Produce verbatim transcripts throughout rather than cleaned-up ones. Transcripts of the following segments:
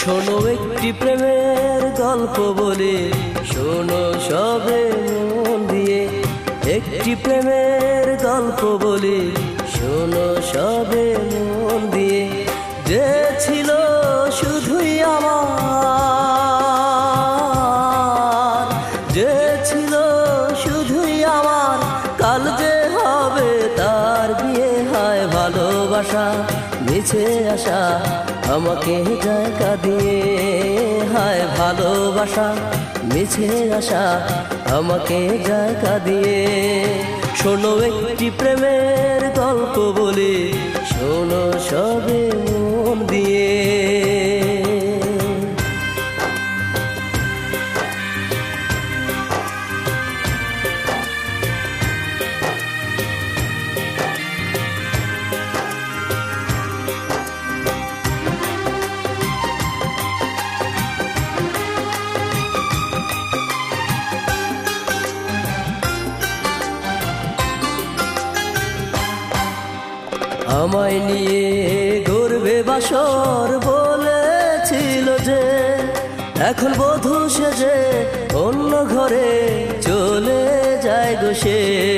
শোনো একটি প্রেমের গল্প বলি, শোনো সবে মন দিয়ে। একটি প্রেমের গল্প বলি, শোনো সবে মন দিয়ে। যে ছিল শুধুই আমার, যে ছিল শুধুই আমার, কাল যে হবে তার বিয়ে। হয় ভালোবাসা মিছে আশা আমাকে যায় কাঁদিয়ে। হায় ভালোবাসা মিছে আশা আমাকে যায় কাঁদিয়ে। শোনো একটি প্রেমের গল্প বলি, শোনো সবে মন দিয়ে। আমায় নিয়ে গর্বে বাসর বলেছিল যে, এখন বধূ সেজে অন্য ঘরে চলে যায় গো সে।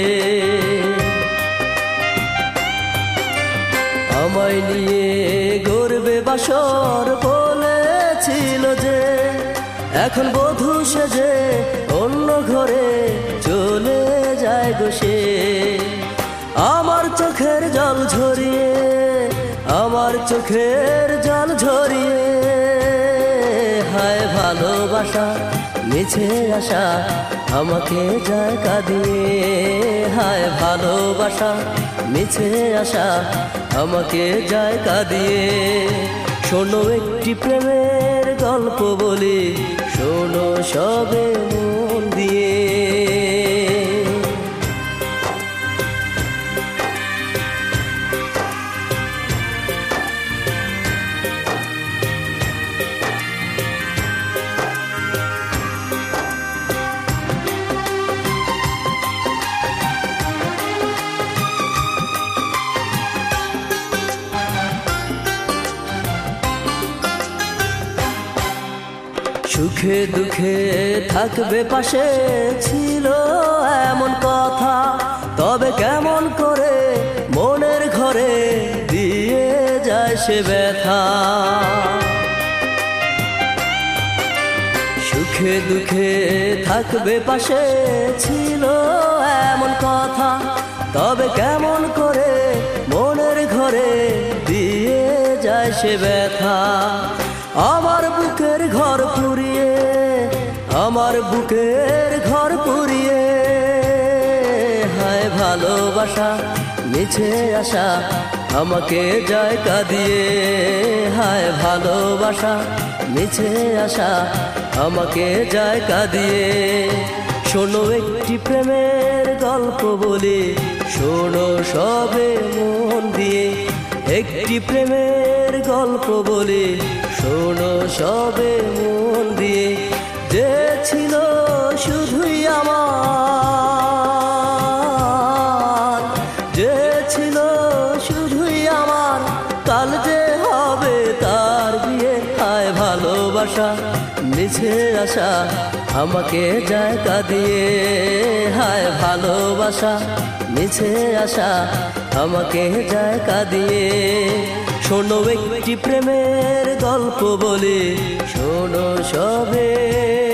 আমায় নিয়ে গর্বে বাসর বলেছিল যে, এখন বধূ সেজে অন্য ঘরে চলে যায় গো সে। আমার চোখের জল ঝরিয়ে, আমার চোখের জল ঝরিয়ে। হায় ভালোবাসা মিছে আশা আমাকে যায় কাঁদিয়ে। হায় ভালোবাসা মিছে আশা আমাকে যায় কাঁদিয়ে। শোনো একটি প্রেমের গল্প বলি, শোনো সবে মন দিয়ে। সুখে দুঃখে থাকবে পাশে ছিল এমন কথা, তবে কেমন করে মনের ঘরে দিয়ে যায় সে ব্যথা। সুখে দুঃখে থাকবে পাশে ছিল এমন কথা, তবে কেমন করে মনের ঘরে দিয়ে যায় সে ব্যথা। আমার বুকের ঘর পুড়িয়ে, আমার বুকের ঘর পুড়িয়ে। হায় ভালোবাসা মিছে আশা আমাকে যায় কাঁদিয়ে। হায় ভালোবাসা মিছে আশা আমাকে যায় কাঁদিয়ে। শোনো একটি প্রেমের গল্প বলি, শোনো সবে মন দিয়ে। একটি প্রেমের গল্প বলি, শোনো সবে মন দিয়ে। যে ছিল শুধুই আমার, যে ছিল শুধুই আমার, কাল যে হবে তার বিয়ে। হায় ভালোবাসা মিছে আশা আমাকে যায় কাঁদিয়ে। হায় ভালোবাসা মিছে আশা আমাকে যায় কাঁদিয়ে। শোনো একটি প্রেমের গল্প বলি, শোনো সবে।